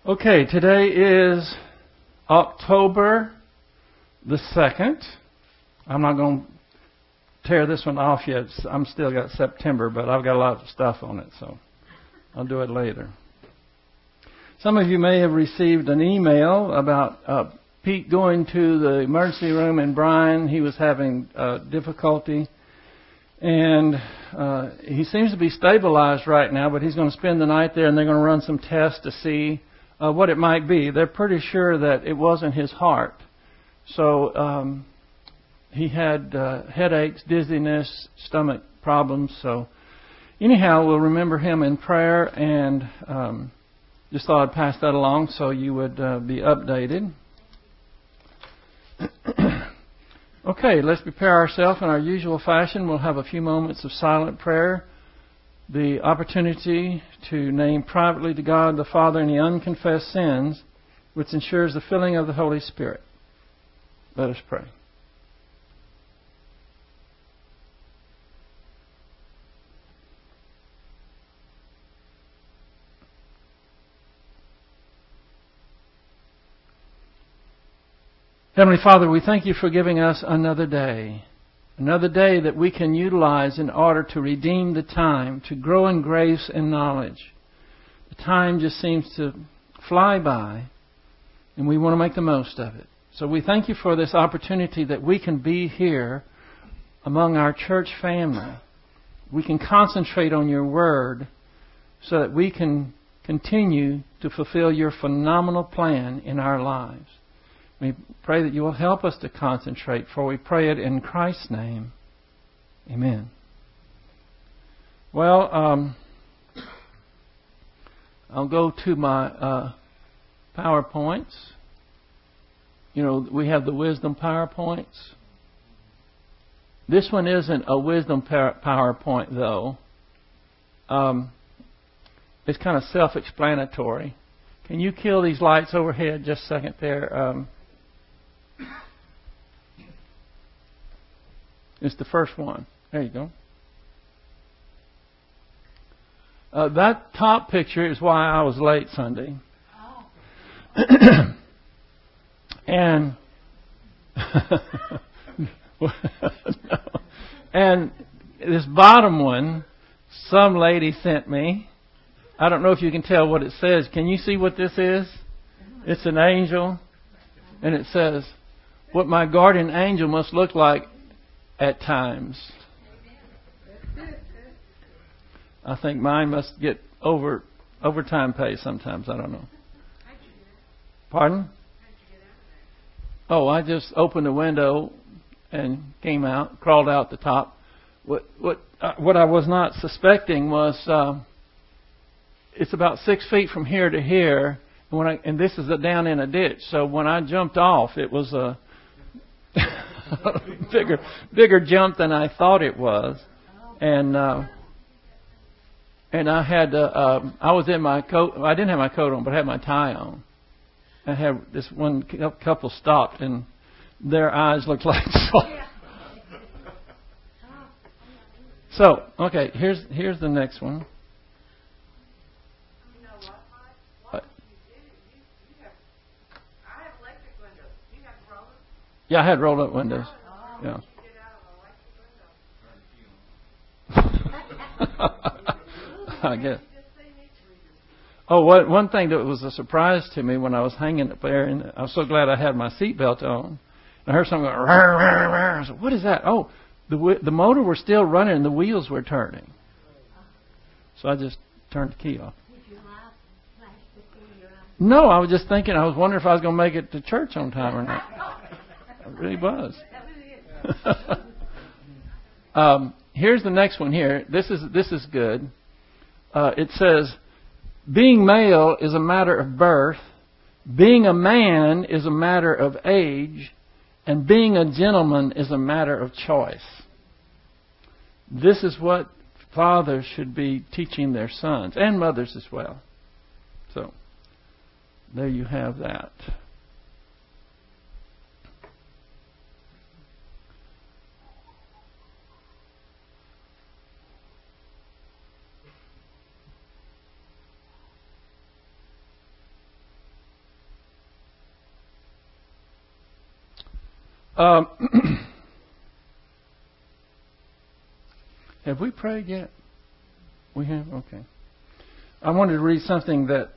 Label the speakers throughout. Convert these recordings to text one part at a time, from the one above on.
Speaker 1: Okay, today is October the 2nd. I'm not going to tear this one off yet. I'm still got September, but I've got a lot of stuff on it, so I'll do it later. Some of you may have received an email about Pete going to the emergency room in Bryan. He was having difficulty, and he seems to be stabilized right now, but he's going to spend the night there, and they're going to run some tests to see what it might be. They're pretty sure that it wasn't his heart. So he had headaches, dizziness, stomach problems. So anyhow, we'll remember him in prayer, and just thought I'd pass that along so you would be updated. Okay, let's prepare ourselves in our usual fashion. We'll have a few moments of silent prayer, the opportunity to name privately to God the Father any unconfessed sins, which ensures the filling of the Holy Spirit. Let us pray. Heavenly Father, we thank you for giving us another day that we can utilize in order to redeem the time, to grow in grace and knowledge. The time just seems to fly by, and we want to make the most of it. So we thank you for this opportunity that we can be here among our church family. We can concentrate on your word so that we can continue to fulfill your phenomenal plan in our lives. We pray that you will help us to concentrate, for we pray it in Christ's name. Amen. Well, I'll go to my PowerPoints. You know, we have the Wisdom PowerPoints. This one isn't a Wisdom PowerPoint, though. It's kind of self-explanatory. Can you kill these lights overhead just a second there? It's the first one. There you go. That top picture is why I was late Sunday. And and this bottom one, some lady sent me. I don't know if you can tell what it says. Can you see what this is? It's an angel, and it says, "What my guardian angel must look like at times." I think mine must get overtime pay sometimes. I don't know. Pardon? Oh, I just opened the window and came out, crawled out the top. What I was not suspecting was it's about 6 feet from here to here, and this is down in a ditch. So when I jumped off, it was a bigger jump than I thought it was, and I had I was in my coat. I didn't have my coat on, but I had my tie on. I had this one couple stopped, and their eyes looked like salt. So okay, here's the next one. Yeah, I had rolled up windows. Yeah. I guess. Oh, one thing that was a surprise to me when I was hanging up there, and I was so glad I had my seatbelt on. I heard something go, "Rah, rah, rah." I said, "What is that?" Oh, the motor was still running and the wheels were turning. So I just turned the key off. No, I was just thinking. I was wondering if I was going to make it to church on time or not. I really was. Here's the next one here. This is good. It says, "Being male is a matter of birth. Being a man is a matter of age. And being a gentleman is a matter of choice." This is what fathers should be teaching their sons, and mothers as well. So, there you have that. Have we prayed yet? We have? Okay. I wanted to read something that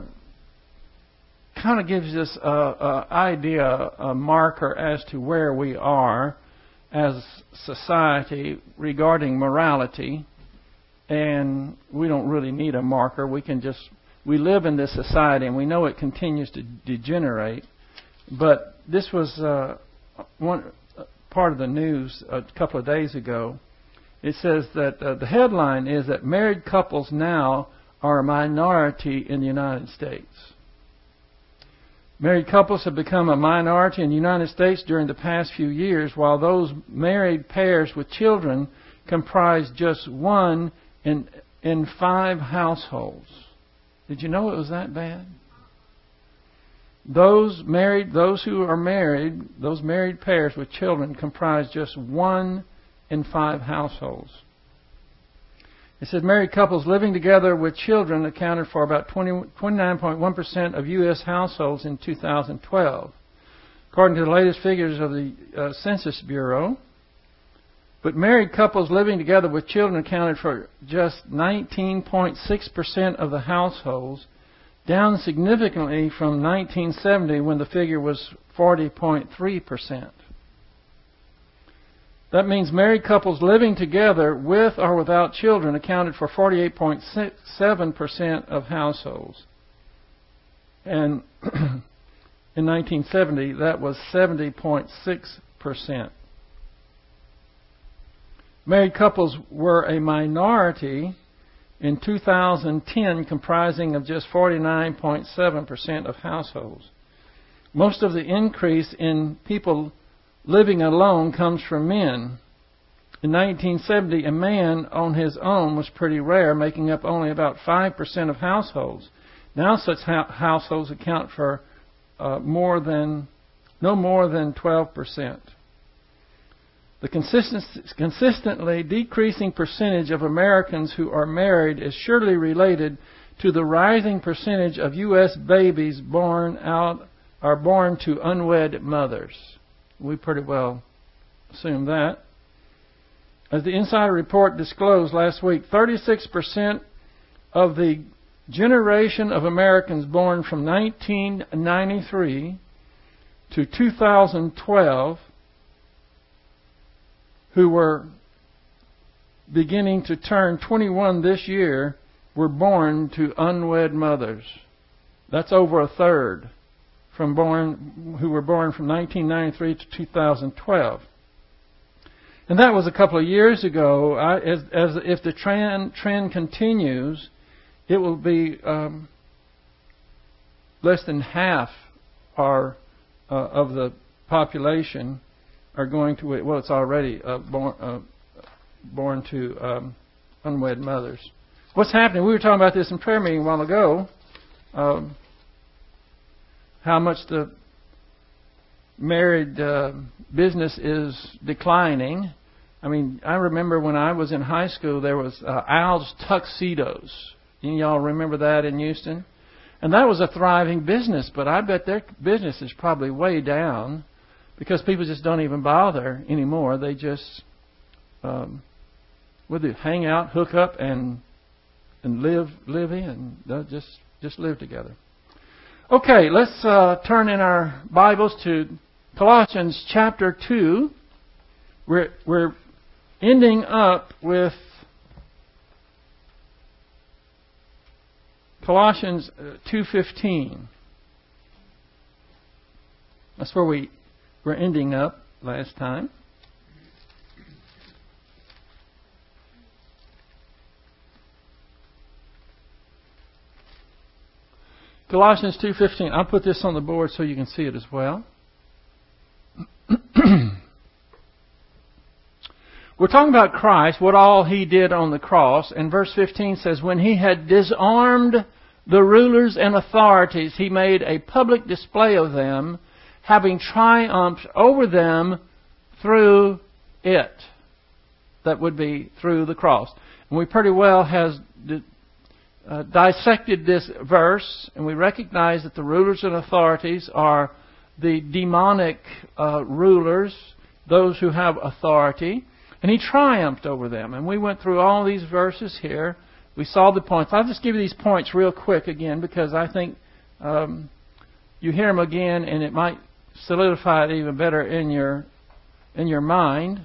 Speaker 1: kind of gives us an idea, a marker as to where we are as society regarding morality. And we don't really need a marker. We live in this society and we know it continues to degenerate. But this was one part of the news a couple of days ago. It says that the headline is that married couples now are a minority in the United States. Married couples have become a minority in the United States during the past few years, while those married pairs with children comprise just 1 in 5 households. Did you know it was that bad? Those married pairs with children comprise just 1 in 5 households. It says married couples living together with children accounted for about 29.1% of U.S. households in 2012, according to the latest figures of the Census Bureau. But married couples living together with children accounted for just 19.6% of the households, down significantly from 1970 when the figure was 40.3%. That means married couples living together with or without children accounted for 48.7% of households. And in 1970, that was 70.6%. Married couples were a minority in 2010, comprising of just 49.7% of households. Most of the increase in people living alone comes from men. In 1970, a man on his own was pretty rare, making up only about 5% of households. Now such households account for no more than 12%. The consistently decreasing percentage of Americans who are married is surely related to the rising percentage of U.S. babies born to unwed mothers. We pretty well assume that. As the Insider Report disclosed last week, 36% of the generation of Americans born from 1993 to 2012 who were beginning to turn 21 this year were born to unwed mothers. That's over a third who were born from 1993 to 2012. And that was a couple of years ago. If the trend continues, it will be less than half of the population are going to, well, it's already born to unwed mothers. What's happening? We were talking about this in prayer meeting a while ago. How much the married business is declining. I mean, I remember when I was in high school, there was Al's Tuxedos. Y'all remember that in Houston? And that was a thriving business, but I bet their business is probably way down because people just don't even bother anymore. They just hang out, hook up, and live in. They'll just live together. Okay, let's turn in our Bibles to Colossians chapter 2. We're ending up with Colossians 2:15. That's where we were ending up last time. Colossians 2:15. I'll put this on the board so you can see it as well. We're talking about Christ, what all He did on the cross. And verse 15 says, when He had disarmed the rulers and authorities, He made a public display of them, having triumphed over them through it. That would be through the cross. And we pretty well has dissected this verse, and we recognize that the rulers and authorities are the demonic rulers, those who have authority, and He triumphed over them. And we went through all these verses here. We saw the points. I'll just give you these points real quick again, because I think you hear them again and it might solidify it even better in your mind.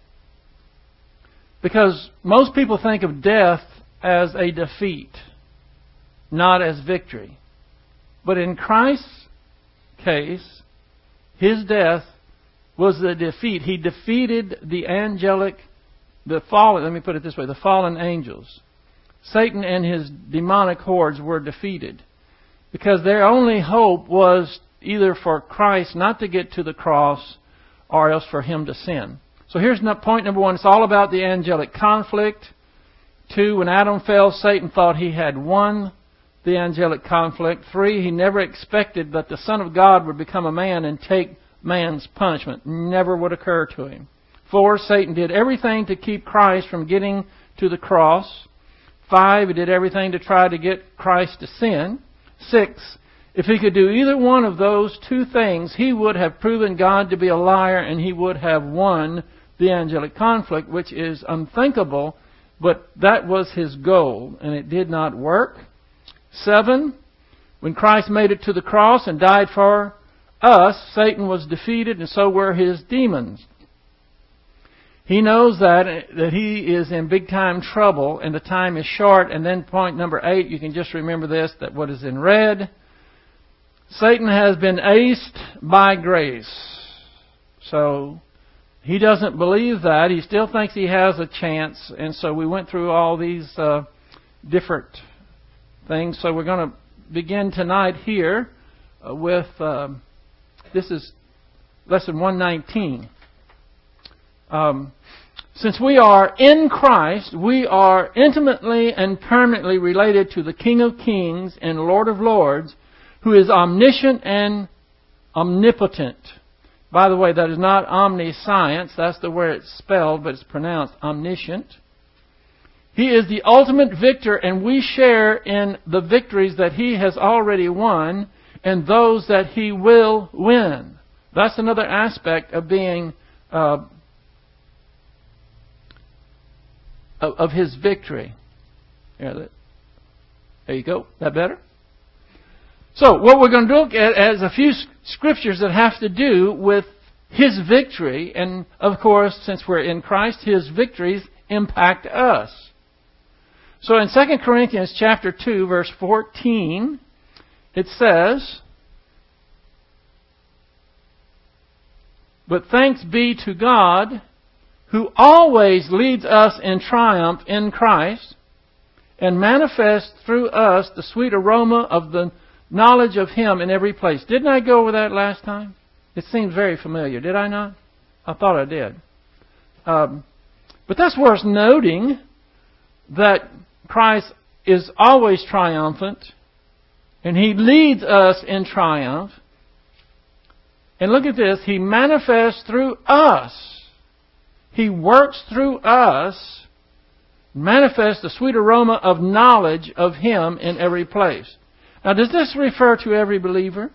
Speaker 1: Because most people think of death as a defeat, not as victory. But in Christ's case, His death was the defeat. He defeated the fallen angels. Satan and his demonic hordes were defeated. Because their only hope was either for Christ not to get to the cross or else for Him to sin. So here's point number 1. It's all about the angelic conflict. 2, when Adam fell, Satan thought he had won the angelic conflict. 3, he never expected that the Son of God would become a man and take man's punishment. Never would occur to him. 4, Satan did everything to keep Christ from getting to the cross. 5, he did everything to try to get Christ to sin. 6, if he could do either one of those 2 things, he would have proven God to be a liar and he would have won the angelic conflict, which is unthinkable, but that was his goal, and it did not work. 7, when Christ made it to the cross and died for us, Satan was defeated, and so were his demons. He knows that he is in big time trouble, and the time is short. And then point number 8, you can just remember this, that what is in red, Satan has been aced by grace. So he doesn't believe that. He still thinks he has a chance. And so we went through all these different things. So we're going to begin tonight here with, this is lesson 119. Since we are in Christ, we are intimately and permanently related to the King of Kings and Lord of Lords, who is omniscient and omnipotent. By the way, that is not omniscience. That's the way it's spelled, but it's pronounced omniscient. He is the ultimate victor, and we share in the victories that He has already won and those that He will win. That's another aspect of being of His victory. There you go. That better? So, what we're going to look at is a few scriptures that have to do with His victory. And, of course, since we're in Christ, His victories impact us. So, in 2 Corinthians chapter 2, verse 14, it says, "But thanks be to God, who always leads us in triumph in Christ, and manifests through us the sweet aroma of the knowledge of Him in every place." Didn't I go over that last time? It seems very familiar. Did I not? I thought I did. But that's worth noting, that Christ is always triumphant, and He leads us in triumph. And look at this. He manifests through us. He works through us, manifests the sweet aroma of knowledge of Him in every place. Now, does this refer to every believer?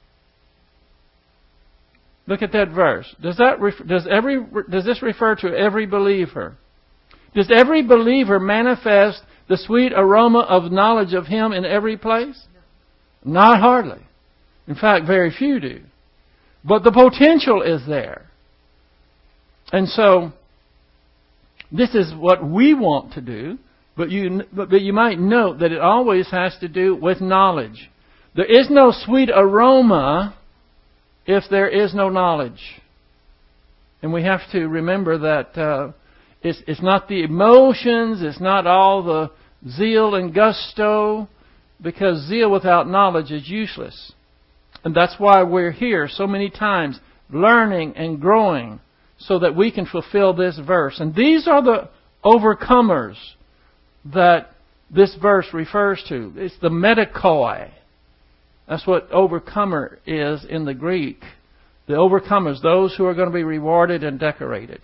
Speaker 1: Look at that verse. Does this refer to every believer? Does every believer manifest the sweet aroma of knowledge of Him in every place? No. Not hardly. In fact, very few do. But the potential is there. And so, this is what we want to do. But you might note that it always has to do with knowledge. There is no sweet aroma if there is no knowledge. And we have to remember that it's not the emotions, it's not all the zeal and gusto, because zeal without knowledge is useless. And that's why we're here so many times, learning and growing, so that we can fulfill this verse. And these are the overcomers that this verse refers to. It's the metakoi. That's what overcomer is in the Greek. The overcomers, those who are going to be rewarded and decorated.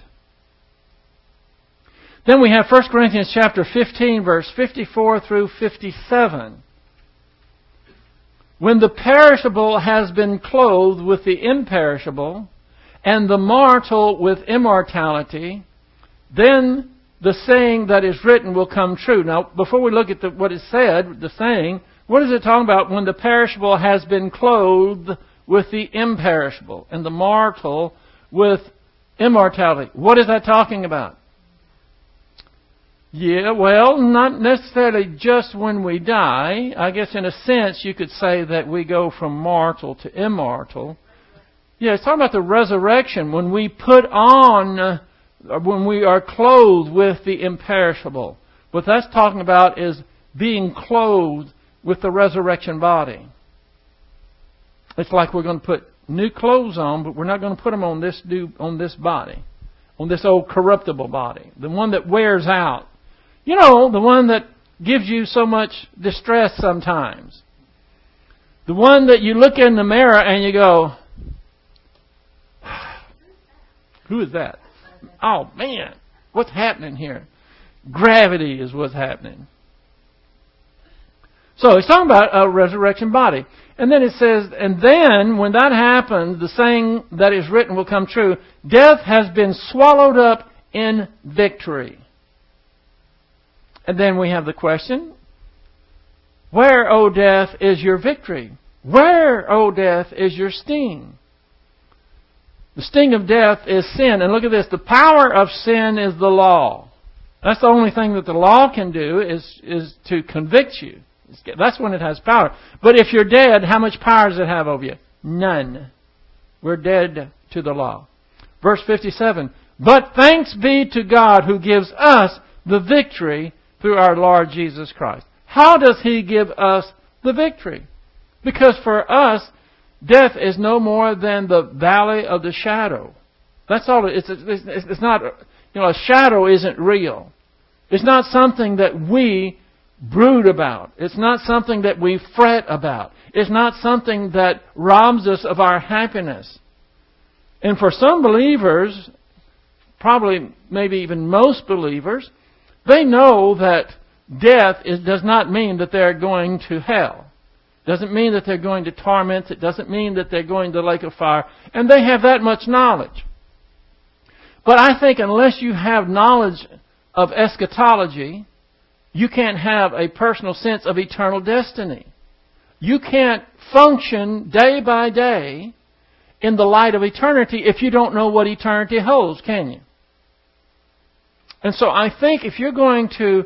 Speaker 1: Then we have 1 Corinthians chapter 15, verse 54 through 57. when the perishable has been clothed with the imperishable, and the mortal with immortality, then the saying that is written will come true. Now, before we look at what it said, the saying, what is it talking about when the perishable has been clothed with the imperishable and the mortal with immortality? What is that talking about? Yeah, well, not necessarily just when we die. I guess in a sense you could say that we go from mortal to immortal. Yeah, it's talking about the resurrection, when we put on, when we are clothed with the imperishable. What that's talking about is being clothed with the resurrection body. It's like we're going to put new clothes on, but we're not going to put them on this body, on this old corruptible body, the one that wears out. You know, the one that gives you so much distress sometimes. The one that you look in the mirror and you go, who is that? Oh, man, what's happening here? Gravity is what's happening. So he's talking about a resurrection body. And then it says, and then when that happens, the saying that is written will come true. Death has been swallowed up in victory. And then we have the question, where, O death, is your victory? Where, O death, is your sting? The sting of death is sin. And look at this. The power of sin is the law. That's the only thing that the law can do is to convict you. That's when it has power. But if you're dead, how much power does it have over you? None. We're dead to the law. Verse 57. But thanks be to God who gives us the victory through our Lord Jesus Christ. How does He give us the victory? Because for us, death is no more than the valley of the shadow. That's all. It's not, a shadow isn't real. It's not something that we brood about. It's not something that we fret about. It's not something that robs us of our happiness. And for some believers, probably maybe even most believers, they know that death does not mean that they're going to hell. Doesn't mean that they're going to torment. It doesn't mean that they're going to the lake of fire. And they have that much knowledge. But I think unless you have knowledge of eschatology, you can't have a personal sense of eternal destiny. You can't function day by day in the light of eternity if you don't know what eternity holds, can you? And so I think if you're going to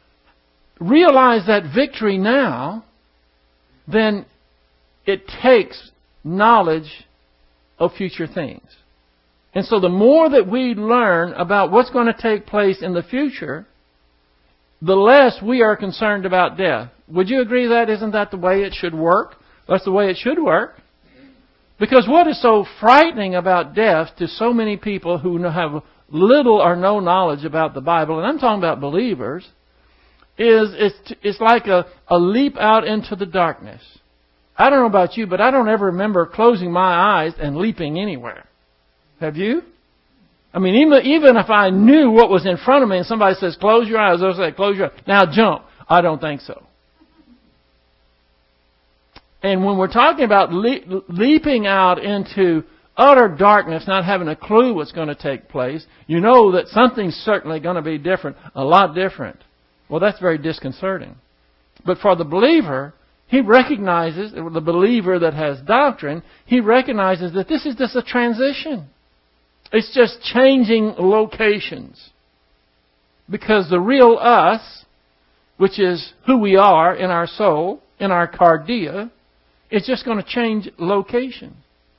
Speaker 1: realize that victory now, then it takes knowledge of future things. And so the more that we learn about what's going to take place in the future, the less we are concerned about death. Would you agree that isn't that the way it should work? That's the way it should work. Because what is so frightening about death to so many people who have little or no knowledge about the Bible, and I'm talking about believers, is it's like a leap out into the darkness. I don't know about you, but I don't ever remember closing my eyes and leaping anywhere. Have you? I mean, even if I knew what was in front of me and somebody says, close your eyes, I'll say, close your eyes. Now jump. I don't think so. And when we're talking about leaping out into utter darkness, not having a clue what's going to take place, you know that something's certainly going to be different, a lot different. Well, that's very disconcerting. But for the believer, he recognizes, the believer that has doctrine, he recognizes that this is just a transition. It's just changing locations. Because the real us, which is who we are in our soul, in our cardia, is just going to change location.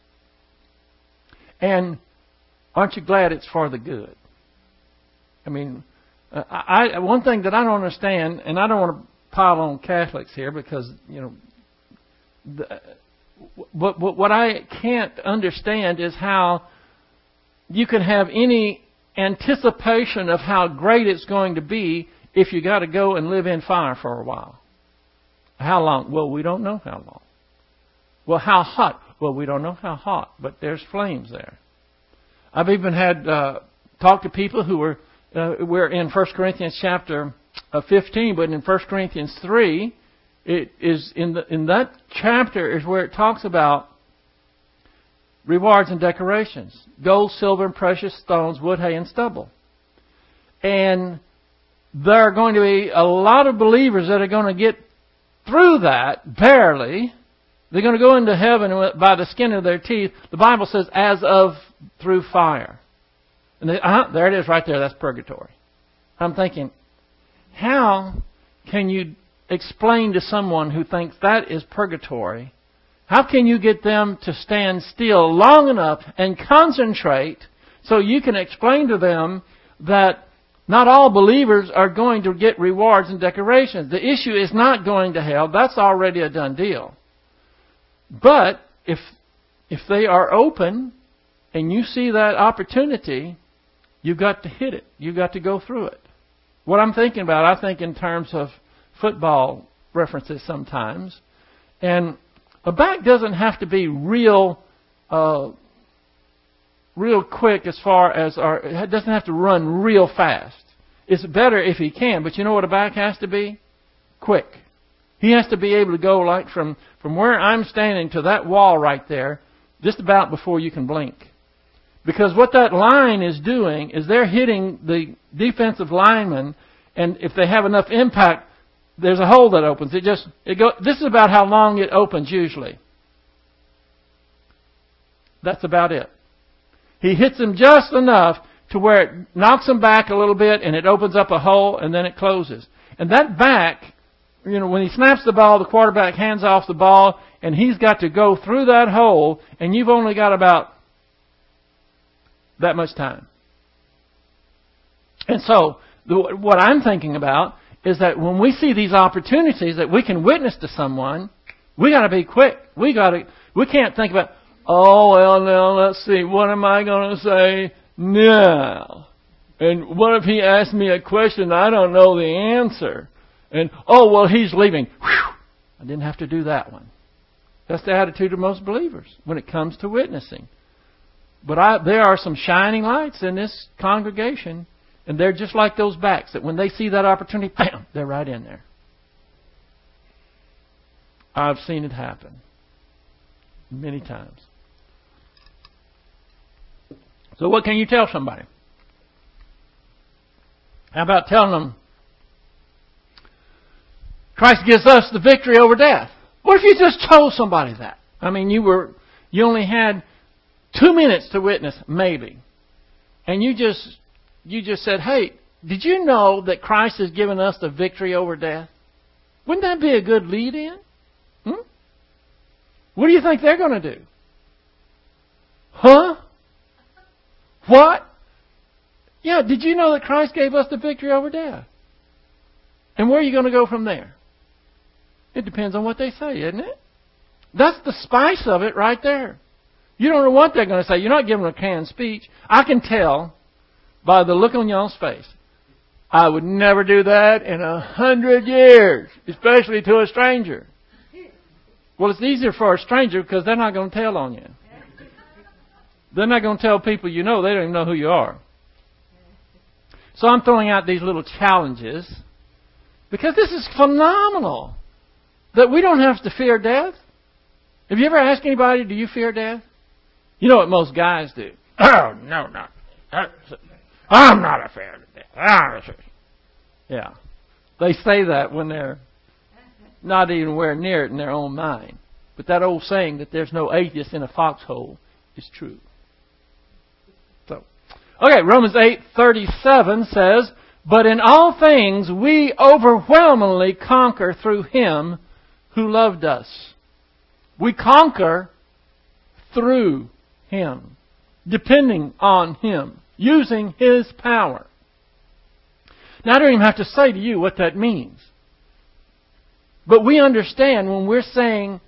Speaker 1: And aren't you glad it's for the good? I mean, one thing that I don't understand, and I don't want to pile on Catholics here because, but what I can't understand is how you can have any anticipation of how great it's going to be if you got to go and live in fire for a while. How long? Well, we don't know how long. Well, how hot? Well, we don't know how hot, but there's flames there. I've even had talked to people who we're in 1 Corinthians chapter 15, but in 1 Corinthians 3, It is in that chapter is where it talks about rewards and decorations. Gold, silver, and precious stones, wood, hay, and stubble. And there are going to be a lot of believers that are going to get through that, barely. They're going to go into heaven by the skin of their teeth. The Bible says, as of through fire. And there it is right there. That's purgatory. I'm thinking, how can you explain to someone who thinks that is purgatory, how can you get them to stand still long enough and concentrate so you can explain to them that not all believers are going to get rewards and decorations. The issue is not going to hell. That's already a done deal. But if they are open and you see that opportunity, you've got to hit it. You've got to go through it. What I'm thinking about, I think in terms of football references sometimes. And a back doesn't have to be real quick as far as it doesn't have to run real fast. It's better if he can, but you know what a back has to be? Quick. He has to be able to go like from where I'm standing to that wall right there, just about before you can blink. Because what that line is doing is they're hitting the defensive lineman, and if they have enough impact, there's a hole that opens. This is about how long it opens usually. That's about it. He hits him just enough to where it knocks him back a little bit and it opens up a hole and then it closes. And that back, when he snaps the ball, the quarterback hands off the ball and he's got to go through that hole and you've only got about that much time. And so, what I'm thinking about is that when we see these opportunities that we can witness to someone, we got to be quick. We can't think about, oh, well, now, let's see, what am I going to say now? And what if he asks me a question I don't know the answer? And, oh, well, he's leaving. Whew, I didn't have to do that one. That's the attitude of most believers when it comes to witnessing. But there are some shining lights in this congregation, and they're just like those backs, that when they see that opportunity, bam, they're right in there. I've seen it happen many times. So what can you tell somebody? How about telling them, Christ gives us the victory over death? What if you just told somebody that? I mean, you only had 2 minutes to witness, maybe. And you just said, hey, did you know that Christ has given us the victory over death? Wouldn't that be a good lead-in? What do you think they're going to do? Huh? What? Yeah, did you know that Christ gave us the victory over death? And where are you going to go from there? It depends on what they say, isn't it? That's the spice of it right there. You don't know what they're going to say. You're not giving a canned speech. I can tell by the look on y'all's face. I would never do that in 100 years, especially to a stranger. Well, it's easier for a stranger because they're not going to tell on you. They're not going to tell people you know. They don't even know who you are. So I'm throwing out these little challenges because this is phenomenal that we don't have to fear death. Have you ever asked anybody, do you fear death? You know what most guys do. Oh, no, not. I'm not afraid of death. Yeah. They say that when they're not anywhere near it in their own mind. But that old saying that there's no atheist in a foxhole is true. So, okay, Romans 8:37 says, but in all things we overwhelmingly conquer through Him who loved us. We conquer through Him, depending on Him, using His power. Now, I don't even have to say to you what that means. But we understand when we're saying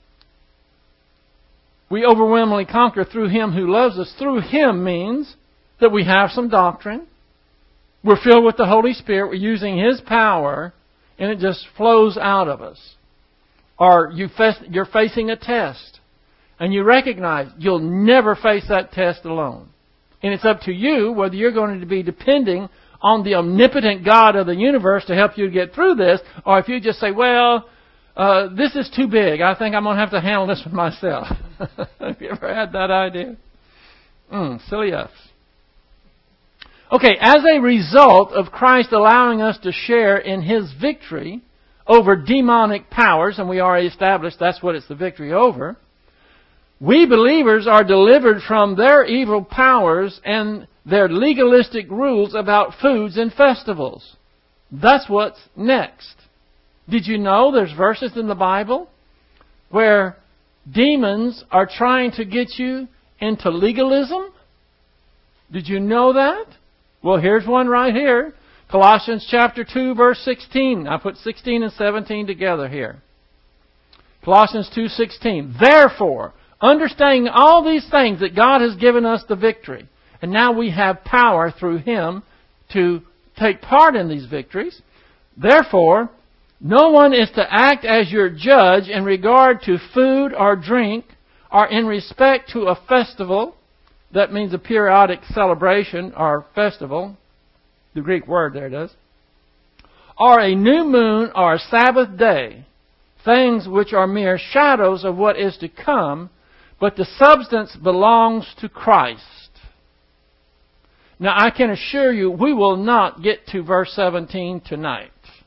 Speaker 1: we overwhelmingly conquer through Him who loves us. Through Him means that we have some doctrine. We're filled with the Holy Spirit. We're using His power, and it just flows out of us. Or you're facing a test, and you recognize you'll never face that test alone. And it's up to you whether you're going to be depending on the omnipotent God of the universe to help you get through this, or if you just say, well, this is too big. I think I'm going to have to handle this one myself. Have you ever had that idea? Silly us. Okay, as a result of Christ allowing us to share in His victory over demonic powers, and we already established that's what it's the victory over, we believers are delivered from their evil powers and their legalistic rules about foods and festivals. That's what's next. Did you know there's verses in the Bible where demons are trying to get you into legalism? Did you know that? Well, here's one right here. Colossians chapter 2, verse 16. I put 16 and 17 together here. Colossians 2:16. Therefore, understanding all these things that God has given us the victory, and now we have power through Him to take part in these victories. Therefore, no one is to act as your judge in regard to food or drink, or in respect to a festival. That means a periodic celebration or festival. The Greek word there does. Or a new moon or a Sabbath day. Things which are mere shadows of what is to come, but the substance belongs to Christ. Now I can assure you we will not get to verse 17 tonight.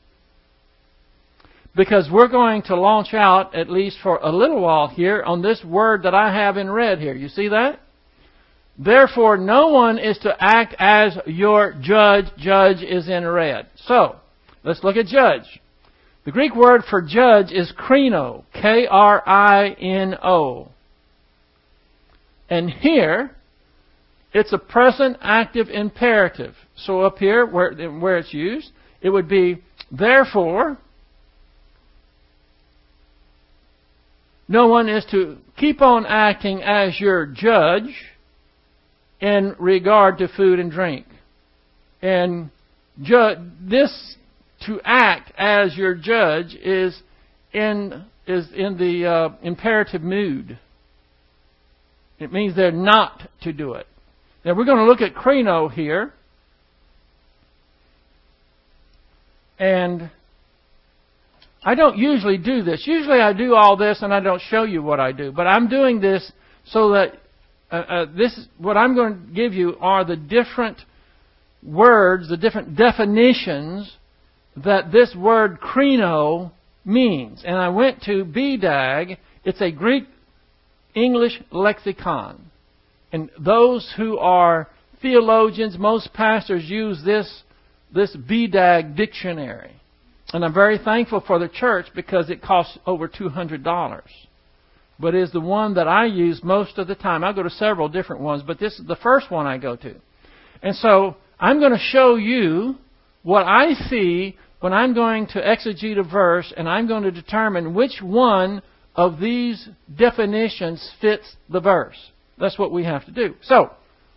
Speaker 1: Because we're going to launch out, at least for a little while here, on this word that I have in red here. You see that? Therefore, no one is to act as your judge. Judge is in red. So, let's look at judge. The Greek word for judge is krino. K-R-I-N-O. And here, it's a present active imperative. So up here, where it's used, it would be, therefore, no one is to keep on acting as your judge in regard to food and drink. And this, to act as your judge, is in the imperative mood. It means they're not to do it. Now we're going to look at krino here. And I don't usually do this. Usually I do all this and I don't show you what I do. But I'm doing this so that what I'm going to give you are the different words, the different definitions that this word krino means. And I went to BDAG. It's a Greek English lexicon. And those who are theologians, most pastors use this BDAG dictionary. And I'm very thankful for the church because it costs over $200. But is the one that I use most of the time. I go to several different ones, but this is the first one I go to. And so I'm going to show you what I see when I'm going to exegete a verse, and I'm going to determine which one of these definitions fits the verse. That's what we have to do. So,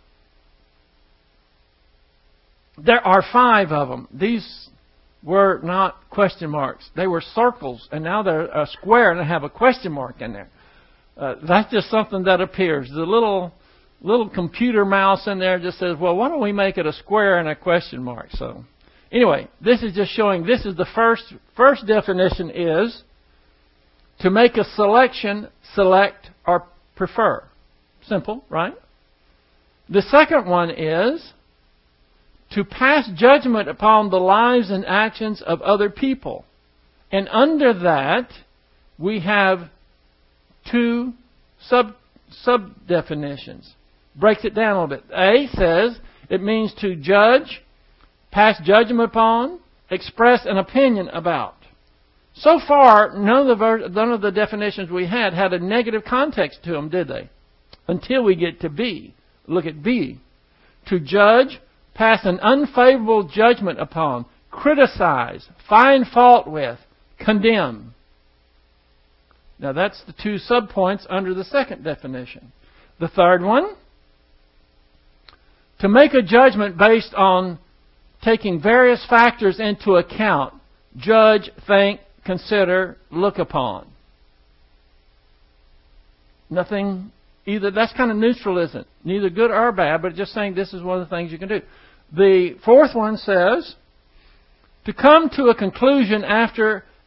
Speaker 1: there are 5 of them. These were not question marks. They were circles, and now they're a square, and they have a question mark in there. That's just something that appears. The little computer mouse in there just says, well, why don't we make it a square and a question mark? So, anyway, this is just showing, this is the first definition is to make a selection, select, or prefer. Simple, right? The second one is to pass judgment upon the lives and actions of other people. And under that, we have 2 sub-definitions. Breaks it down a little bit. A says it means to judge, pass judgment upon, express an opinion about. So far, none of the definitions we had a negative context to them, did they? Until we get to B. Look at B. To judge, pass an unfavorable judgment upon, criticize, find fault with, condemn. Now that's the 2 subpoints under the second definition. The third one, to make a judgment based on taking various factors into account. Judge, think, consider, look upon. Nothing, either, that's kind of neutral, isn't it? Neither good or bad, but just saying this is one of the things you can do. The fourth one says, to come to a conclusion after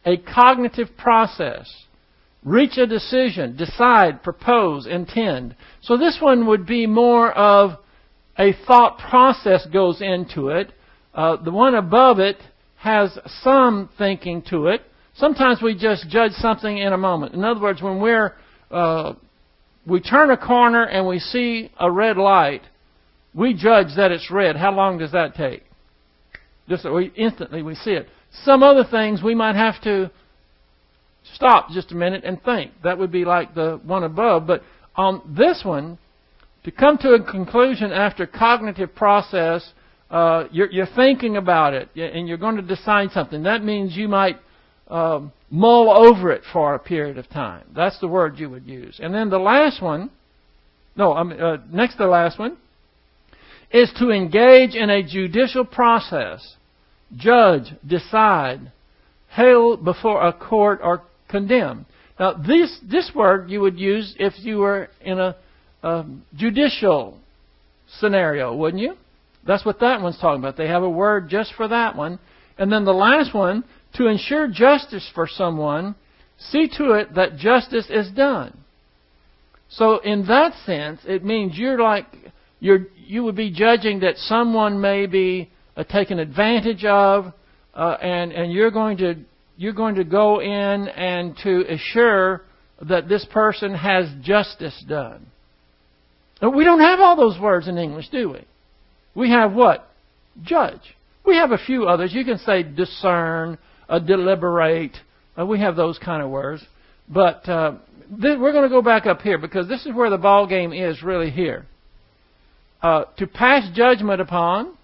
Speaker 1: a cognitive process. Reach a decision, decide, propose, intend. So this one would be more of a thought process goes into it. The one above it has some thinking to it. Sometimes we just judge something in a moment. In other words, when we turn a corner and we see a red light, we judge that it's red. How long does that take? Just instantly we see it. Some other things we might have to stop just a minute and think. That would be like the one above. But on this one, to come to a conclusion after cognitive process, you're thinking about it and you're going to decide something. That means you might mull over it for a period of time. That's the word you would use. And then the last one, next to the last one, is to engage in a judicial process, judge, decide, hail before a court, or condemn. Now, this word you would use if you were in a judicial scenario, wouldn't you? That's what that one's talking about. They have a word just for that one. And then the last one, to ensure justice for someone, see to it that justice is done. So in that sense, it means you would be judging that someone may be taken advantage of, and you're going to go in and to assure that this person has justice done. And we don't have all those words in English, do we? We have what? Judge. We have a few others. You can say discern, deliberate. We have those kind of words. But we're going to go back up here because this is where the ball game is really here. To pass judgment upon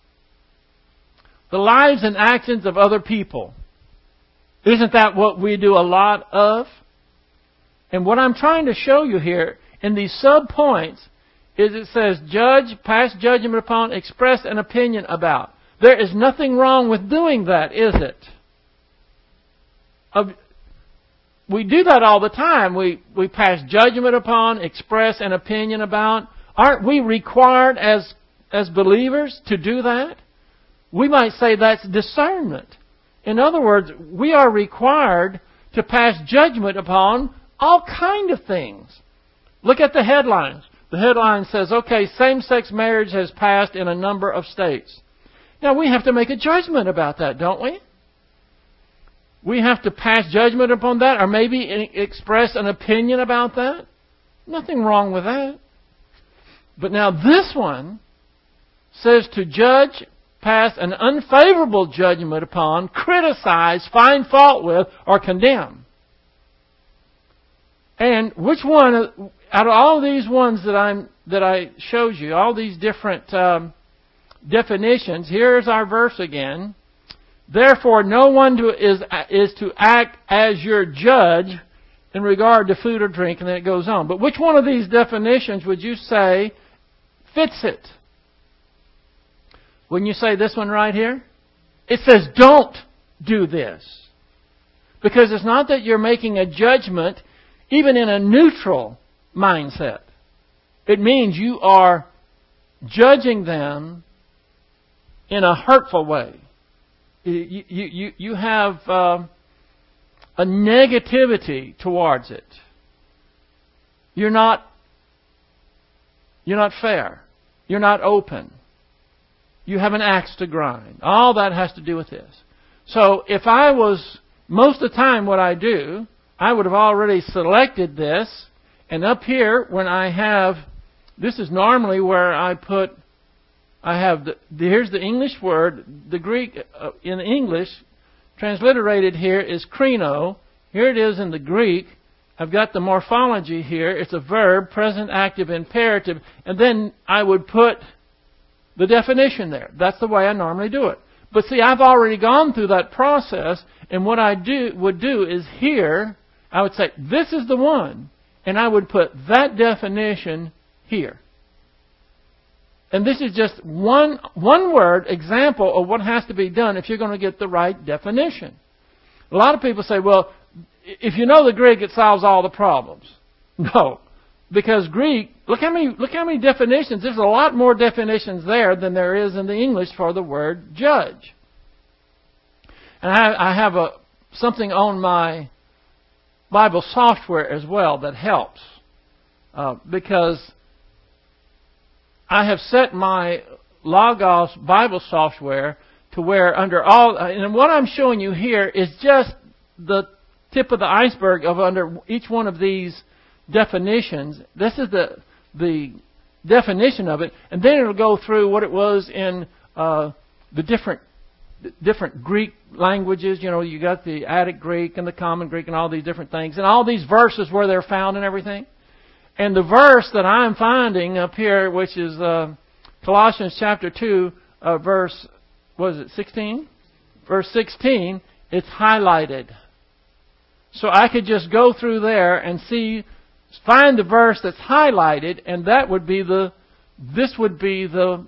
Speaker 1: the lives and actions of other people. Isn't that what we do a lot of? And what I'm trying to show you here in these sub-points is it says judge, pass judgment upon, express an opinion about. There is nothing wrong with doing that, is it? We do that all the time. We pass judgment upon, express an opinion about. Aren't we required as believers to do that? We might say that's discernment. In other words, we are required to pass judgment upon all kind of things. Look at the headlines. The headline says, okay, same-sex marriage has passed in a number of states. Now, we have to make a judgment about that, don't we? We have to pass judgment upon that, or maybe express an opinion about that. Nothing wrong with that. But now this one says to judge, pass an unfavorable judgment upon, criticize, find fault with, or condemn. And which one, out of all these ones that I showed you, all these different definitions, here's our verse again. Therefore, no one is to act as your judge in regard to food or drink, and then it goes on. But which one of these definitions would you say fits it? Wouldn't you say this one right here? It says don't do this. Because it's not that you're making a judgment even in a neutral mindset. It means you are judging them in a hurtful way. You have a negativity towards it. You're not fair. You're not open. You have an axe to grind. All that has to do with this. So if I was, most of the time what I do, I would have already selected this. And up here, when I have, this is normally where I have, here's the English word. The Greek, in English, transliterated here is krino. Here it is in the Greek. I've got the morphology here. It's a verb, present, active, imperative. And then I would put the definition there. That's the way I normally do it. But see, I've already gone through that process. And what I would do is here, I would say, this is the one. And I would put that definition here. And this is just one word example of what has to be done if you're going to get the right definition. A lot of people say, well, if you know the Greek, it solves all the problems. No. Because Greek, look how many definitions. There's a lot more definitions there than there is in the English for the word judge. And I have something on my Bible software as well that helps. Because I have set my Logos Bible software to where under all, and what I'm showing you here is just the tip of the iceberg of under each one of these definitions. This is the definition of it, and then it'll go through what it was in the different Greek languages. You know, you got the Attic Greek and the Common Greek and all these different things, and all these verses where they're found and everything. And the verse that I'm finding up here, which is Colossians chapter 2, verse, what is it, 16? Verse 16, it's highlighted. So I could just go through there and find the verse that's highlighted, and this would be the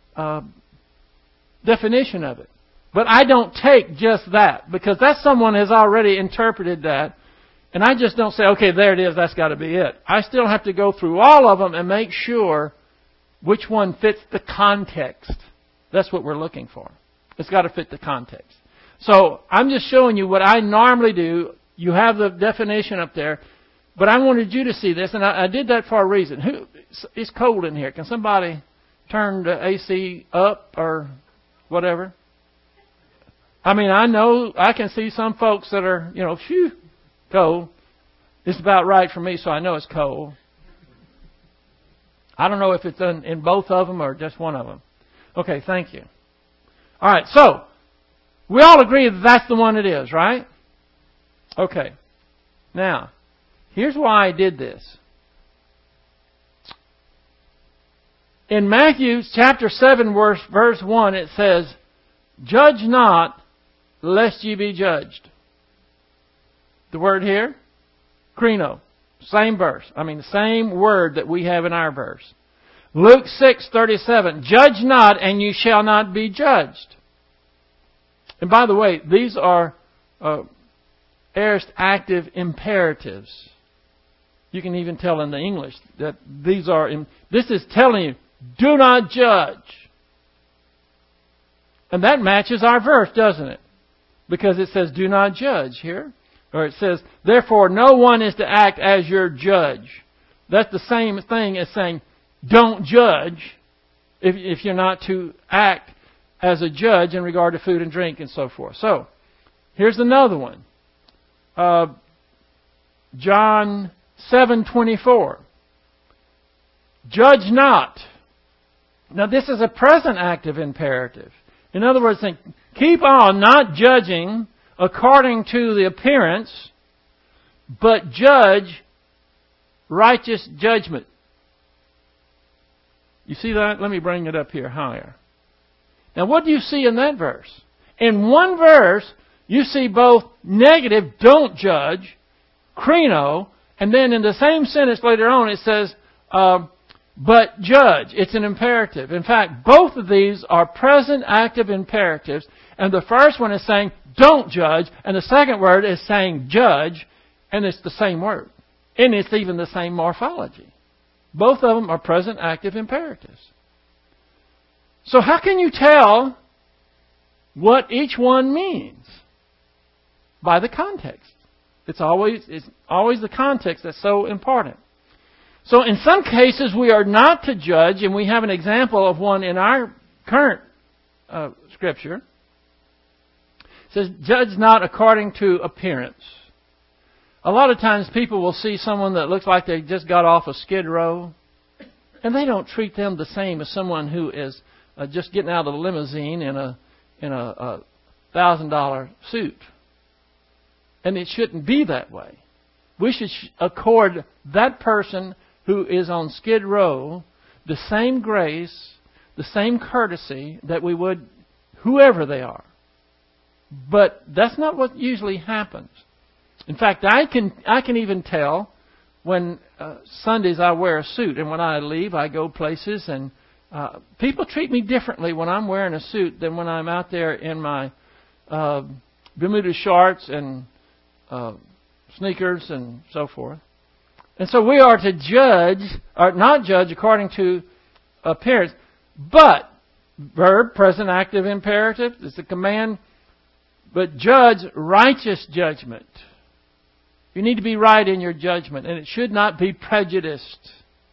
Speaker 1: definition of it. But I don't take just that, because someone has already interpreted that. And I just don't say, okay, there it is, that's got to be it. I still have to go through all of them and make sure which one fits the context. That's what we're looking for. It's got to fit the context. So I'm just showing you what I normally do. You have the definition up there. But I wanted you to see this, and I did that for a reason. It's cold in here. Can somebody turn the AC up or whatever? I mean, I know I can see some folks that are, cold. It's about right for me, so I know it's cold. I don't know if it's in both of them or just one of them. Okay, thank you. All right, so we all agree that that's the one it is, right? Okay. Now, here's why I did this. In Matthew chapter 7, verse 1, it says, "Judge not, lest ye be judged." The word here, krino, same verse. The same word that we have in our verse. Luke 6:37, "Judge not, and you shall not be judged." And by the way, these are aorist active imperatives. You can even tell in the English that this is telling you, do not judge. And that matches our verse, doesn't it? Because it says, do not judge here. Or it says, therefore no one is to act as your judge. That's the same thing as saying, don't judge if you're not to act as a judge in regard to food and drink and so forth. So, here's another one. John 7:24. Judge not. Now this is a present active imperative. In other words, keep on not judging according to the appearance, but judge righteous judgment. You see that? Let me bring it up here higher. Now what do you see in that verse? In one verse, you see both negative, don't judge, krino, and then in the same sentence later on it says, but judge. It's an imperative. In fact, both of these are present active imperatives. And the first one is saying, don't judge. And the second word is saying judge. And it's the same word. And it's even the same morphology. Both of them are present active imperatives. So how can you tell what each one means? By the context. It's always the context that's so important. So in some cases we are not to judge, and we have an example of one in our current scripture. It says, judge not according to appearance. A lot of times people will see someone that looks like they just got off a Skid Row, and they don't treat them the same as someone who is just getting out of the limousine in a $1,000 suit. And it shouldn't be that way. We should accord that person who is on Skid Row the same grace, the same courtesy that we would whoever they are. But that's not what usually happens. In fact, I can even tell when Sundays I wear a suit, and when I leave I go places, and people treat me differently when I'm wearing a suit than when I'm out there in my Bermuda shorts and sneakers and so forth. And so we are to judge, or not judge according to appearance, but verb, present active imperative, is the command, but judge righteous judgment. You need to be right in your judgment, and it should not be prejudiced.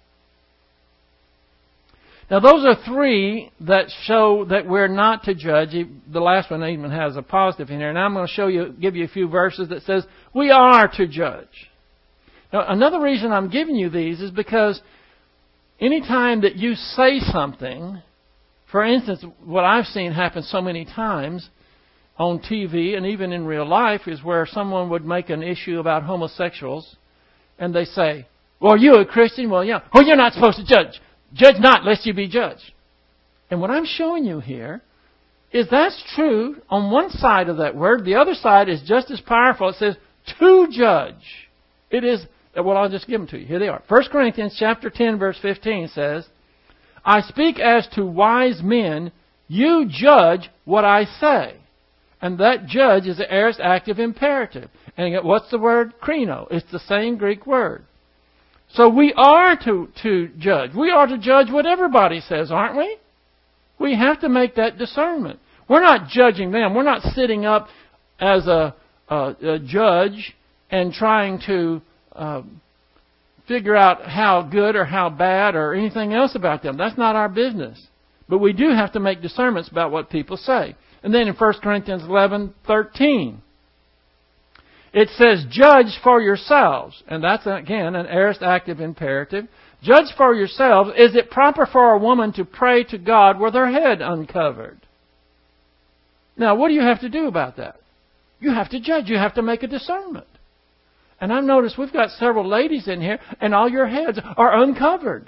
Speaker 1: Now, those are three that show that we're not to judge. The last one even has a positive in here. And I'm going to give you a few verses that says we are to judge. Now, another reason I'm giving you these is because anytime that you say something, for instance, what I've seen happen so many times on TV and even in real life is where someone would make an issue about homosexuals and they say, well, are you a Christian? Well, yeah. Well, you're not supposed to judge. Judge not, lest you be judged. And what I'm showing you here is that's true on one side of that word. The other side is just as powerful. It says, to judge. It is, well, I'll just give them to you. Here they are. 1 Corinthians chapter 10, verse 15 says, I speak as to wise men, you judge what I say. And that judge is the aorist active imperative. And what's the word? Krino. It's the same Greek word. So we are to judge. We are to judge what everybody says, aren't we? We have to make that discernment. We're not judging them. We're not sitting up as a judge and trying to figure out how good or how bad or anything else about them. That's not our business. But we do have to make discernments about what people say. And then in 1 Corinthians 11:13, it says, judge for yourselves. And that's, again, an aorist active imperative. Judge for yourselves. Is it proper for a woman to pray to God with her head uncovered? Now, what do you have to do about that? You have to judge. You have to make a discernment. And I've noticed we've got several ladies in here, and all your heads are uncovered.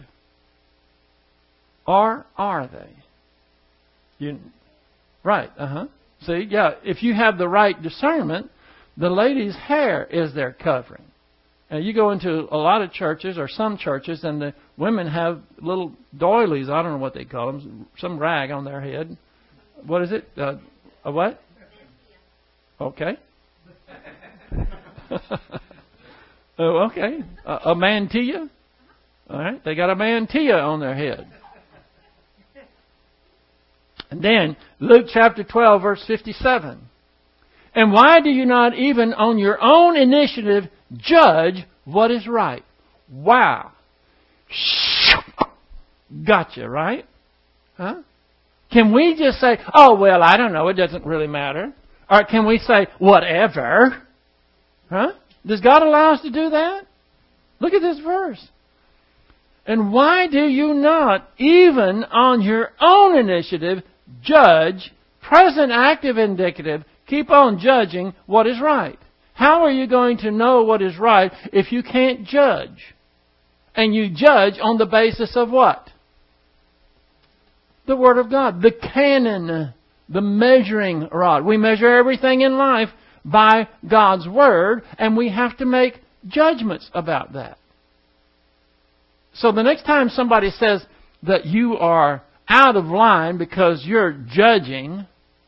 Speaker 1: Or are they? Right, See, yeah, if you have the right discernment, the lady's hair is their covering. And you go into a lot of churches, or some churches, and the women have little doilies. I don't know what they call them. Some rag on their head. What is it? A what? Okay. Oh, okay. A mantilla? All right. They got a mantilla on their head. And then, Luke chapter 12, verse 57. And why do you not even on your own initiative judge what is right? Wow. Gotcha, right? Huh? Can we just say, oh, well, I don't know, it doesn't really matter? Or can we say, whatever? Huh? Does God allow us to do that? Look at this verse. And why do you not, even on your own initiative, judge, present active indicative, keep on judging what is right? How are you going to know what is right if you can't judge? And you judge on the basis of what? The Word of God. The canon. The measuring rod. We measure everything in life by God's Word, and we have to make judgments about that. So the next time somebody says that you are out of line because you're judging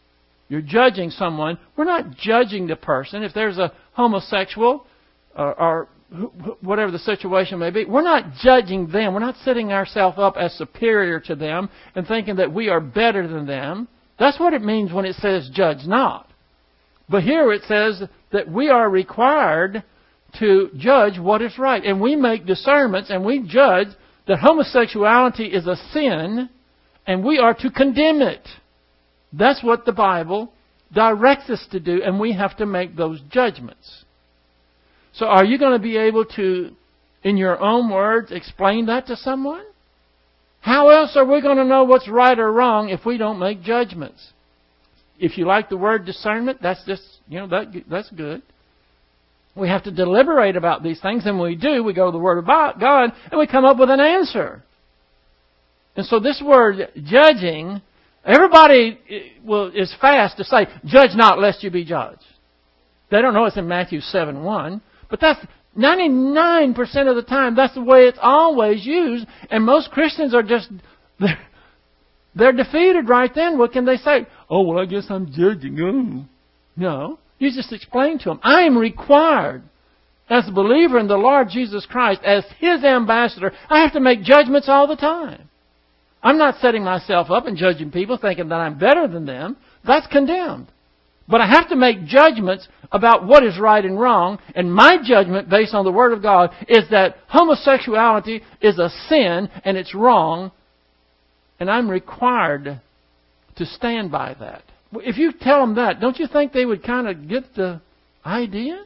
Speaker 1: someone, we're not judging the person. If there's a homosexual or whatever the situation may be, we're not judging them. We're not setting ourselves up as superior to them and thinking that we are better than them. That's what it means when it says judge not. But here it says that we are required to judge what is right. And we make discernments and we judge that homosexuality is a sin and we are to condemn it. That's what the Bible directs us to do, and we have to make those judgments. So are you going to be able to, in your own words, explain that to someone? How else are we going to know what's right or wrong if we don't make judgments? If you like the word discernment, that's just, that's good. We have to deliberate about these things, and when we do, we go to the Word of God, and we come up with an answer. And so this word, judging, everybody is fast to say, judge not lest you be judged. They don't know it's in Matthew 7:1, but that's 99% of the time, that's the way it's always used. And most Christians are just, they're defeated right then. What can they say? Oh, well, I guess I'm judging. Oh. No. You just explain to them, I am required as a believer in the Lord Jesus Christ, as His ambassador, I have to make judgments all the time. I'm not setting myself up and judging people thinking that I'm better than them. That's condemned. But I have to make judgments about what is right and wrong. And my judgment, based on the Word of God, is that homosexuality is a sin and it's wrong. And I'm required to stand by that. If you tell them that, don't you think they would kind of get the idea?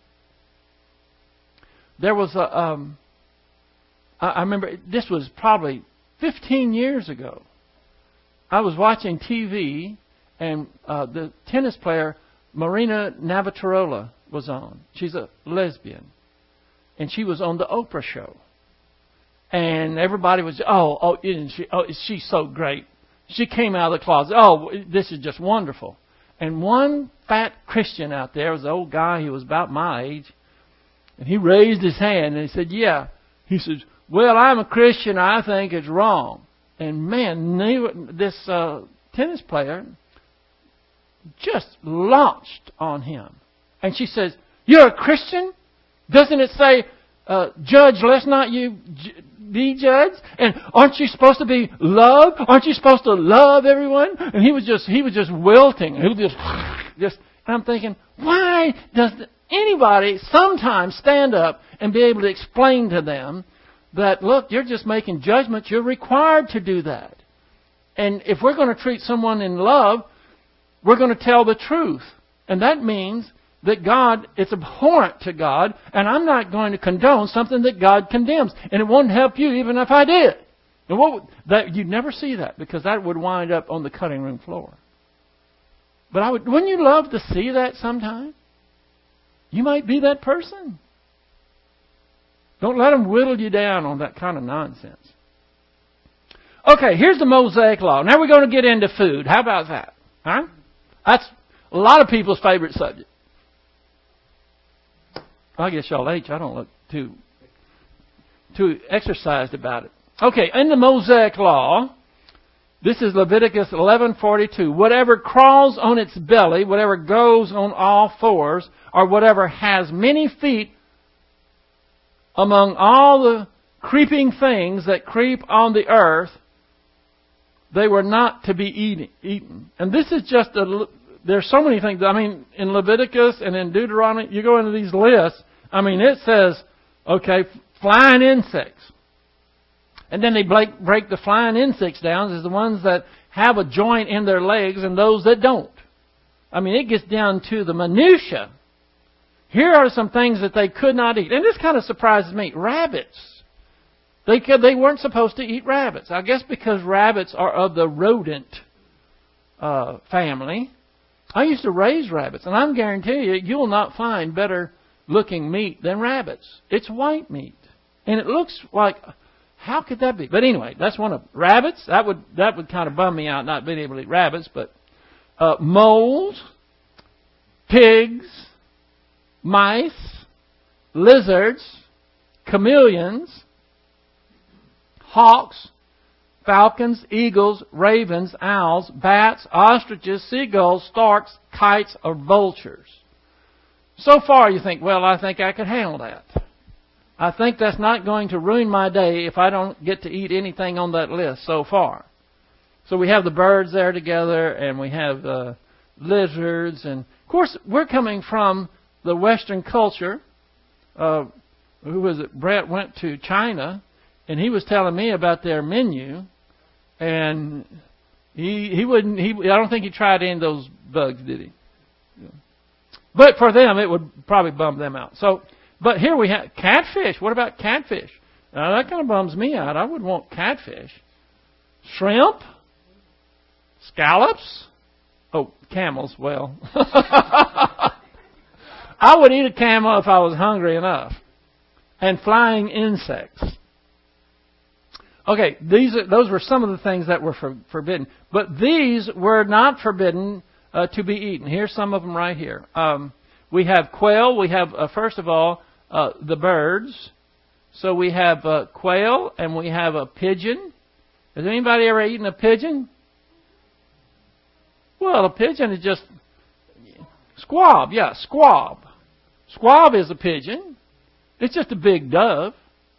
Speaker 1: There was I remember, this was probably 15 years ago. I was watching TV, and the tennis player Marina Navratilova was on. She's a lesbian. And she was on the Oprah show. And everybody was, she's so great. She came out of the closet. Oh, this is just wonderful. And one fat Christian out there was an old guy, he was about my age. And he raised his hand and he said, yeah. He says, well, I'm a Christian. I think it's wrong. And man, this tennis player just launched on him. And she says, you're a Christian? Doesn't it say, judge lest not you be judged? And aren't you supposed to be love? Aren't you supposed to love everyone? And he was just wilting. He was just. And I'm thinking, why does anybody sometimes stand up and be able to explain to them that, look, you're just making judgments. You're required to do that. And if we're going to treat someone in love, we're going to tell the truth. And that means that God, it's abhorrent to God, and I'm not going to condone something that God condemns. And it won't help you even if I did. And you'd never see that, because that would wind up on the cutting room floor. But wouldn't you love to see that sometime? You might be that person. Don't let them whittle you down on that kind of nonsense. Okay, here's the Mosaic Law. Now we're going to get into food. How about that? Huh? That's a lot of people's favorite subject. I guess y'all ate. I don't look too exercised about it. Okay, in the Mosaic Law, this is Leviticus 11:42. Whatever crawls on its belly, whatever goes on all fours, or whatever has many feet among all the creeping things that creep on the earth, they were not to be eaten. And this is just there's so many things. I mean, in Leviticus and in Deuteronomy, you go into these lists. I mean, it says, okay, flying insects. And then they break the flying insects down as the ones that have a joint in their legs and those that don't. I mean, it gets down to the minutia. Here are some things that they could not eat. And this kind of surprises me. Rabbits. They weren't supposed to eat rabbits. I guess because rabbits are of the rodent family. I used to raise rabbits, and I'm guaranteeing you will not find better looking meat than rabbits. It's white meat. And it looks like, how could that be? But anyway, that's one of rabbits. That would kind of bum me out not being able to eat rabbits. But moles, pigs, mice, lizards, chameleons, hawks, falcons, eagles, ravens, owls, bats, ostriches, seagulls, storks, kites, or vultures. So far you think, well, I think I could handle that. I think that's not going to ruin my day if I don't get to eat anything on that list so far. So we have the birds there together, and we have lizards. And, of course, we're coming from the Western culture. Who was it? Brett went to China, and he was telling me about their menu. And he wouldn't. I don't think he tried any of those bugs, did he? But for them, it would probably bum them out. So, but here we have catfish. What about catfish? Now, that kind of bums me out. I would want catfish. Shrimp? Scallops? Oh, camels. Well, I would eat a camel if I was hungry enough. And flying insects. Okay, those were some of the things that were forbidden. But these were not forbidden to be eaten. Here's some of them right here. We have quail. We have, first of all, the birds. So we have quail, and we have a pigeon. Has anybody ever eaten a pigeon? Well, a pigeon is just squab. Yeah, squab. Squab is a pigeon. It's just a big dove.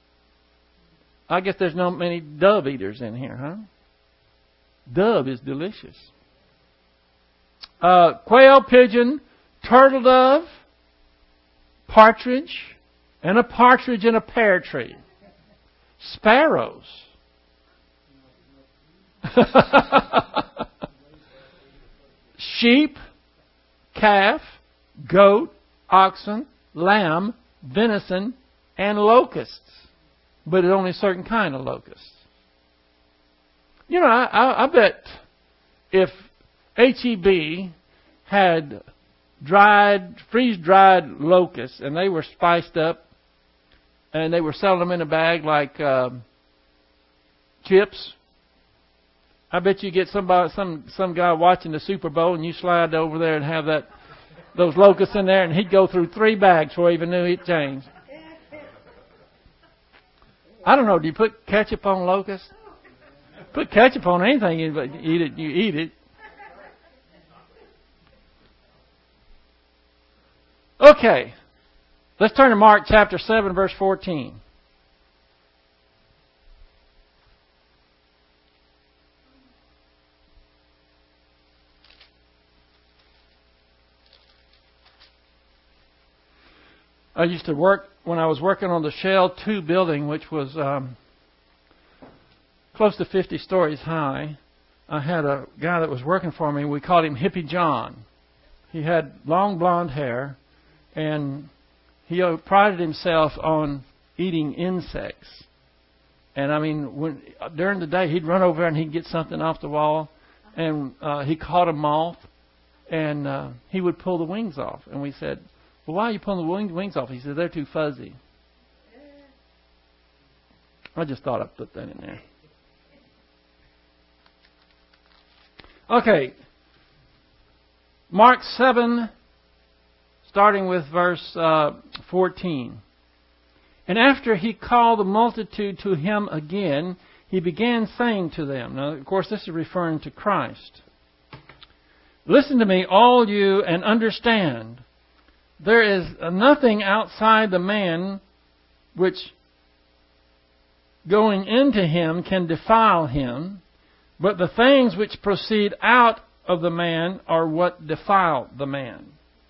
Speaker 1: I guess there's not many dove eaters in here, huh? Dove is delicious. quail, pigeon, turtle dove, partridge, and a partridge in a pear tree. Sparrows. Sheep, calf, goat, oxen, lamb, venison, and locusts. But it's only a certain kind of locusts. You know, I bet if H-E-B had freeze-dried locusts, and they were spiced up, and they were selling them in a bag like chips, I bet you get some guy watching the Super Bowl, and you slide over there and have those locusts in there, and he'd go through 3 bags before he even knew he'd changed. I don't know. Do you put ketchup on locusts? Put ketchup on anything, you eat it. Okay. Let's turn to Mark chapter 7, verse 14. I used to work, when I was working on the Shell 2 building, which was close to 50 stories high. I had a guy that was working for me. We called him Hippie John. He had long blonde hair, and he prided himself on eating insects. And I mean, during the day, he'd run over and he'd get something off the wall, and he caught a moth, and he would pull the wings off. And we said, "Well, why are you pulling the wings off?" He said, "They're too fuzzy." I just thought I'd put that in there. Okay. Mark 7, starting with verse 14. And after he called the multitude to him again, he began saying to them. Now, of course, this is referring to Christ. "Listen to me, all you, and understand. There is nothing outside the man which going into him can defile him, but the things which proceed out of the man are what defile the man."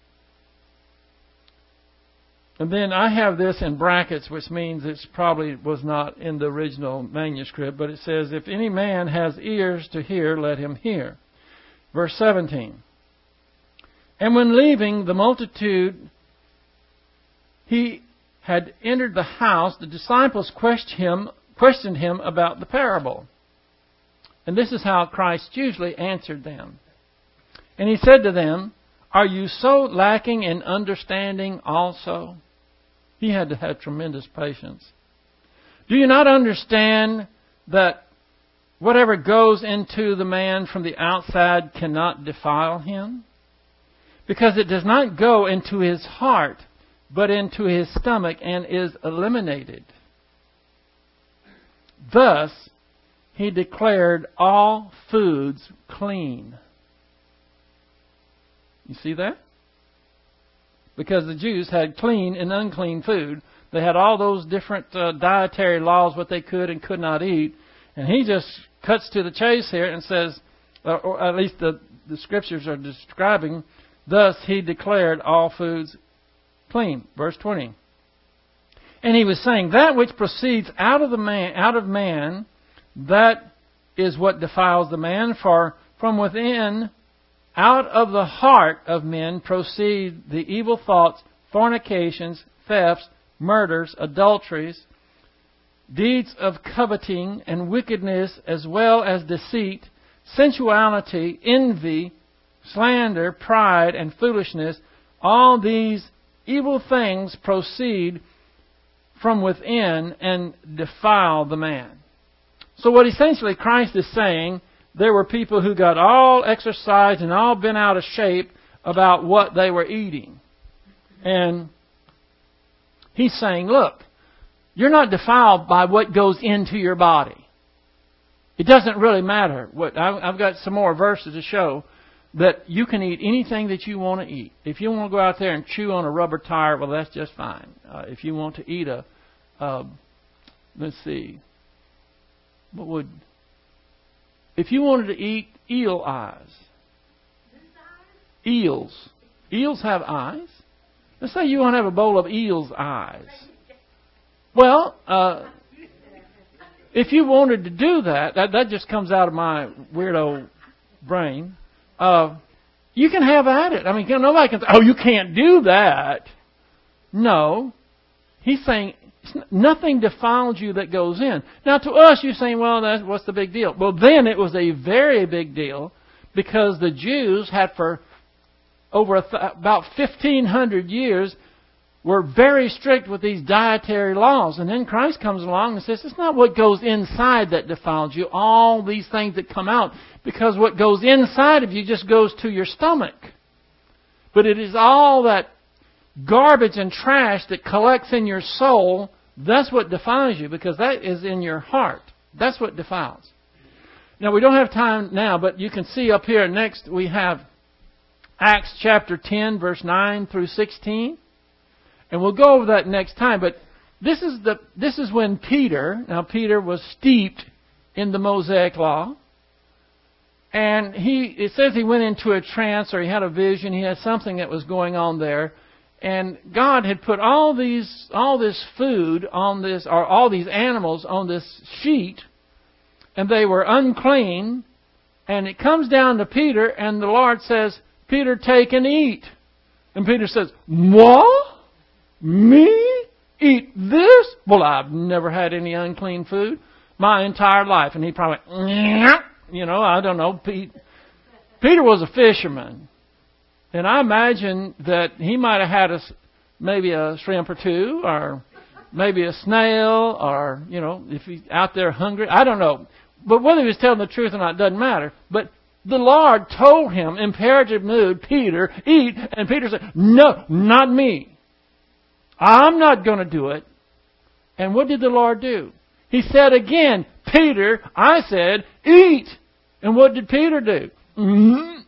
Speaker 1: And then I have this in brackets, which means it probably was not in the original manuscript, but it says, "If any man has ears to hear, let him hear." Verse 17. "And when leaving the multitude, he had entered the house, the disciples questioned him about the parable. And this is how Christ usually answered them. And he said to them, "Are you so lacking in understanding also?" He had to have tremendous patience. "Do you not understand that whatever goes into the man from the outside cannot defile him? Because it does not go into his heart, but into his stomach and is eliminated. Thus, he declared all foods clean." You see that? Because the Jews had clean and unclean food. They had all those different dietary laws, what they could and could not eat. And he just cuts to the chase here and says, or at least the Scriptures are describing, thus he declared all foods clean. Verse 20. "And he was saying, that which proceeds out of man, that is what defiles the man. For from within, out of the heart of men proceed the evil thoughts, fornications, thefts, murders, adulteries, deeds of coveting and wickedness, as well as deceit, sensuality, envy, slander, pride, and foolishness. All these evil things proceed from within and defile the man." So what essentially Christ is saying, there were people who got all exercised and all bent out of shape about what they were eating. And he's saying, look, you're not defiled by what goes into your body. It doesn't really matter. I've got some more verses to show that you can eat anything that you want to eat. If you want to go out there and chew on a rubber tire, well, that's just fine. If you want to eat if you wanted to eat eel eyes, eels. Eels have eyes. Let's say you want to have a bowl of eel's eyes. Well, if you wanted to do that just comes out of my weirdo brain. You can have at it. I mean, nobody can say, oh, you can't do that. No. He's saying nothing defiles you that goes in. Now, to us, you're saying, well, what's the big deal? Well, then it was a very big deal because the Jews had for over about 1,500 years were very strict with these dietary laws. And then Christ comes along and says, it's not what goes inside that defiles you, all these things that come out, because what goes inside of you just goes to your stomach. But it is all that garbage and trash that collects in your soul, that's what defiles you, because that is in your heart. That's what defiles. Now, we don't have time now, but you can see up here next we have Acts chapter 10, verse 9 through 16. And we'll go over that next time. But this is when Peter was steeped in the Mosaic Law. And it says he went into a trance, or he had a vision. He had something that was going on there. And God had put all this food on this, or all these animals on this sheet, and they were unclean. And it comes down to Peter, and the Lord says, Peter, take and eat. And Peter says, what? Me? Eat this? Well, I've never had any unclean food my entire life. And he probably, I don't know. Peter was a fisherman. And I imagine that he might have had maybe a shrimp or two, or maybe a snail, or, if he's out there hungry. I don't know. But whether he was telling the truth or not doesn't matter. But the Lord told him, imperative mood, Peter, eat. And Peter said, no, not me. I'm not going to do it. And what did the Lord do? He said again, Peter, I said, eat. And what did Peter do? Mm-hmm.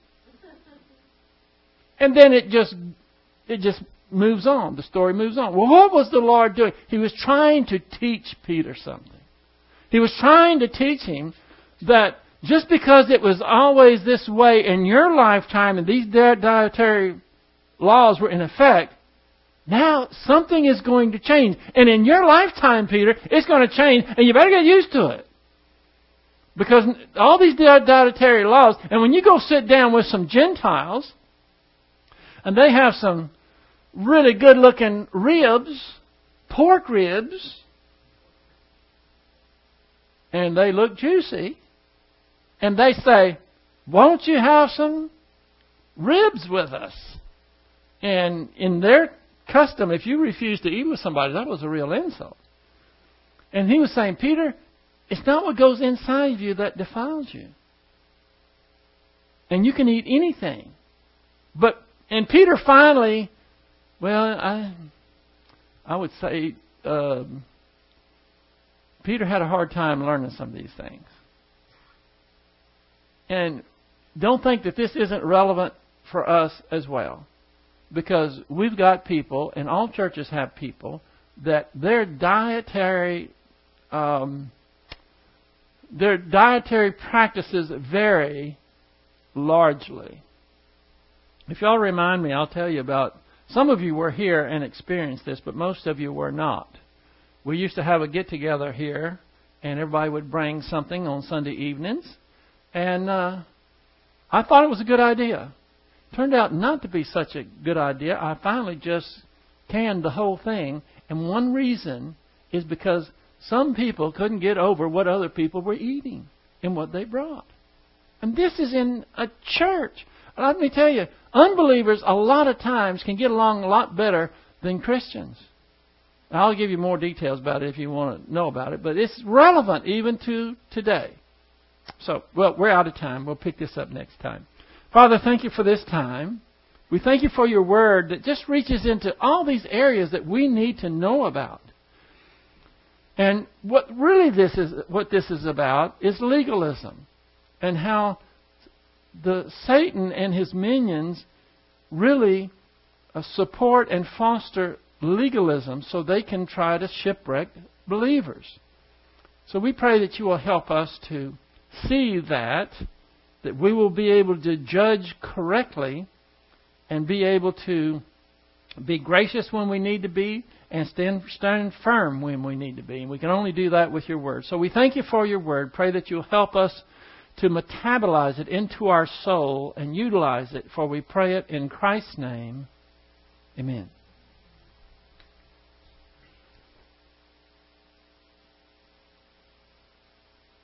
Speaker 1: And then it just moves on. The story moves on. Well, what was the Lord doing? He was trying to teach Peter something. He was trying to teach him that just because it was always this way in your lifetime and these dietary laws were in effect, now something is going to change. And in your lifetime, Peter, it's going to change, and you better get used to it. Because all these dietary laws, and when you go sit down with some Gentiles, and they have some really good-looking ribs, pork ribs, and they look juicy, and they say, won't you have some ribs with us? And in their custom, if you refused to eat with somebody, that was a real insult. And he was saying, Peter, it's not what goes inside of you that defiles you. And you can eat anything. And Peter finally, I would say, Peter had a hard time learning some of these things. And don't think that this isn't relevant for us as well. Because we've got people, and all churches have people, that their dietary practices vary largely. If y'all remind me, I'll tell you about, some of you were here and experienced this, but most of you were not. We used to have a get-together here, and everybody would bring something on Sunday evenings. And I thought it was a good idea. Turned out not to be such a good idea. I finally just canned the whole thing. And one reason is because some people couldn't get over what other people were eating and what they brought. And this is in a church. Let me tell you, unbelievers a lot of times can get along a lot better than Christians. I'll give you more details about it if you want to know about it. But it's relevant even to today. So, we're out of time. We'll pick this up next time. Father, thank you for this time. We thank you for your word that just reaches into all these areas that we need to know about. And what this is about is legalism, and how Satan and his minions really support and foster legalism so they can try to shipwreck believers. So we pray that you will help us to see that we will be able to judge correctly and be able to be gracious when we need to be and stand firm when we need to be. And we can only do that with your Word. So we thank you for your Word. Pray that you'll help us to metabolize it into our soul and utilize it. For we pray it in Christ's name. Amen.